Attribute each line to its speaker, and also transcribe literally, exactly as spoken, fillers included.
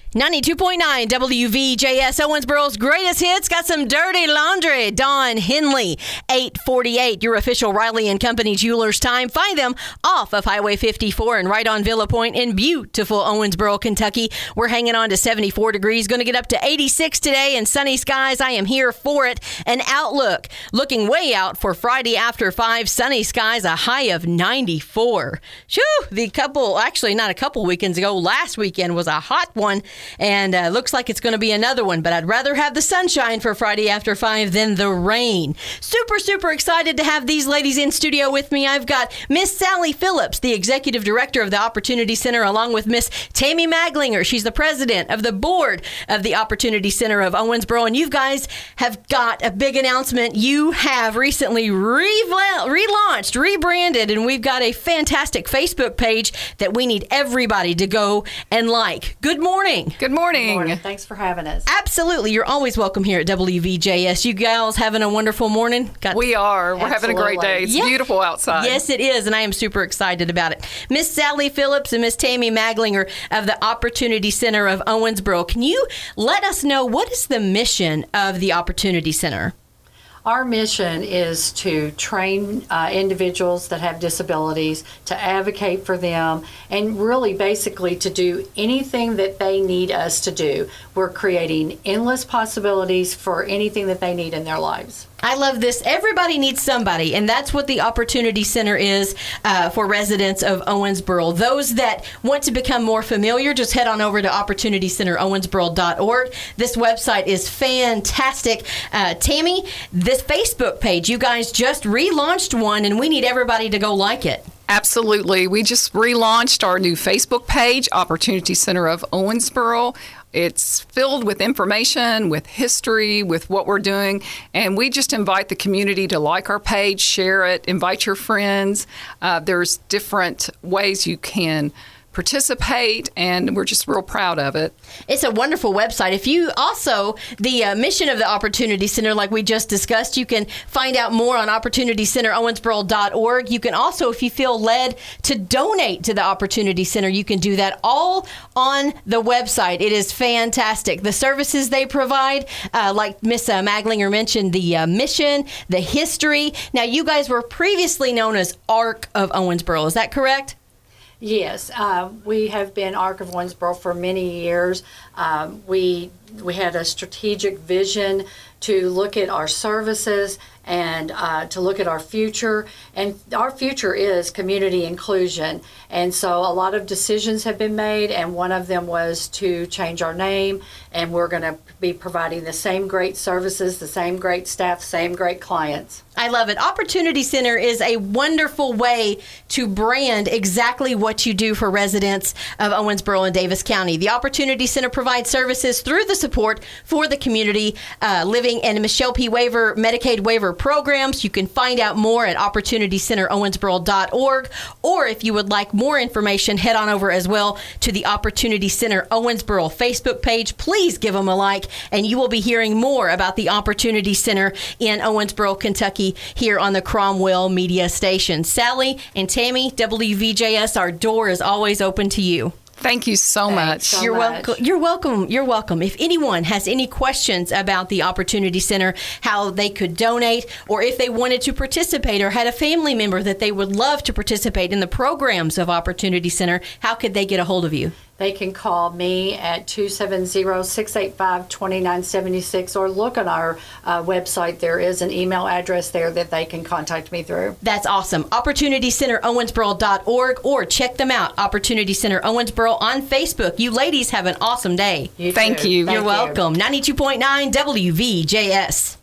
Speaker 1: ninety-two point nine W V J S, Owensboro's greatest hits. Got some dirty laundry. Don Henley, eight forty-eight, your official Riley and Company Jewelers time. Find them off of Highway fifty-four and right on Villa Point in beautiful Owensboro, Kentucky. We're hanging on to seventy-four degrees. Going to get up to eighty-six today and sunny skies. I am here for it. An outlook looking way out for Friday after five. Sunny skies, a high of ninety-four. Shoo! The couple, actually not a couple weekends ago, last weekend was a hot one. And uh, looks like it's going to be another one, but I'd rather have the sunshine for Friday after five than the rain. Super, super excited to have these ladies in studio with me. I've got Miss Sally Phillips, the Executive Director of the Opportunity Center, along with Miss Tammy Maglinger. She's the President of the Board of the Opportunity Center of Owensboro. And you guys have got a big announcement. You have recently re- relaunched, rebranded, and we've got a fantastic Facebook page that we need everybody to go and like. Good morning.
Speaker 2: Good morning.
Speaker 3: Good morning. Thanks for having us.
Speaker 1: Absolutely. You're always welcome here at W V J S. You gals having a wonderful morning?
Speaker 2: Got we are. We're Absolutely. having a great day. It's yeah. beautiful outside.
Speaker 1: Yes, it is, and I am super excited about it. Miss Sally Phillips and Miss Tammy Maglinger of the Opportunity Center of Owensboro. Can you let us know what is the mission of the Opportunity Center?
Speaker 3: Our mission is to train uh, individuals that have disabilities, to advocate for them, and really basically to do anything that they need us to do. We're creating endless possibilities for anything that they need in their lives.
Speaker 1: I love this. Everybody needs somebody, and that's what the Opportunity Center is uh, for residents of Owensboro. Those that want to become more familiar, just head on over to opportunity center owensboro dot org. This website is fantastic. Uh, Tammy, this Facebook page, you guys just relaunched one, and we need everybody to go like it.
Speaker 2: Absolutely. We just relaunched our new Facebook page, Opportunity Center of Owensboro. It's filled with information, with history, with what we're doing, and we just invite the community to like our page, share it, invite your friends. Uh, there's different ways you can participate, and we're just real proud of it.
Speaker 1: It's a wonderful website. If you also, the uh, mission of the Opportunity Center, like we just discussed, you can find out more on opportunity center owensboro dot org. You can also, if you feel led to donate to the Opportunity Center, you can do that all on the website. It is fantastic. The services they provide, uh, like Miss uh, Maglinger mentioned, the uh, mission, the history. Now, you guys were previously known as ARC of Owensboro. Is that correct?
Speaker 3: Yes, uh, we have been ARC of Owensboro for many years. Um, we we had a strategic vision to look at our services and uh, to look at our future. And our future is community inclusion. And so a lot of decisions have been made, and one of them was to change our name, and we're going to be providing the same great services, the same great staff, same great clients.
Speaker 1: I love it. Opportunity Center is a wonderful way to brand exactly what you do for residents of Owensboro and Davis County. The Opportunity Center provides services through the support for the community uh, living and Michelle P. Waiver Medicaid waiver programs. You can find out more at opportunity center owensboro dot org, or if you would like more information, head on over as well to the Opportunity Center Owensboro Facebook page. Please give them a like, and you will be hearing more about the Opportunity Center in Owensboro, Kentucky, here on the Cromwell Media Station. Sally and Tammy, W V J S, our door is always open to you.
Speaker 2: Thank you so
Speaker 3: Thanks
Speaker 2: much.
Speaker 3: so
Speaker 1: You're
Speaker 3: much.
Speaker 1: welcome. You're welcome. You're welcome. If anyone has any questions about the Opportunity Center, how they could donate, or if they wanted to participate or had a family member that they would love to participate in the programs of Opportunity Center, how could they get a hold of you?
Speaker 3: They can call me at two seven zero, six eight five, two nine seven six or look on our uh, website. There is an email address there that they can contact me through.
Speaker 1: That's awesome. opportunity center owensboro dot org, or check them out, Opportunity Center Owensboro on Facebook. You ladies have an awesome day.
Speaker 2: You Thank you.
Speaker 1: You're
Speaker 3: Thank
Speaker 1: welcome.
Speaker 3: You.
Speaker 1: ninety-two point nine W V J S.